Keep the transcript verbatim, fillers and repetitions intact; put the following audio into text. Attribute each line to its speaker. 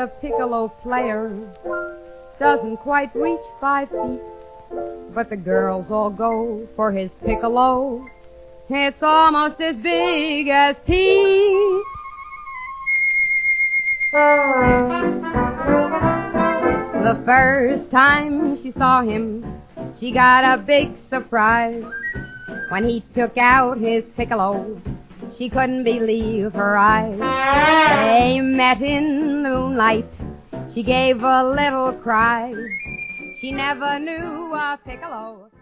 Speaker 1: a piccolo player. Doesn't quite reach five feet, but the girls all go for his piccolo. It's almost as big as Pete. The first time she saw him, she got a big surprise. When he took out his piccolo, she couldn't believe her eyes. They met in the moonlight. She gave a little cry. She never knew a piccolo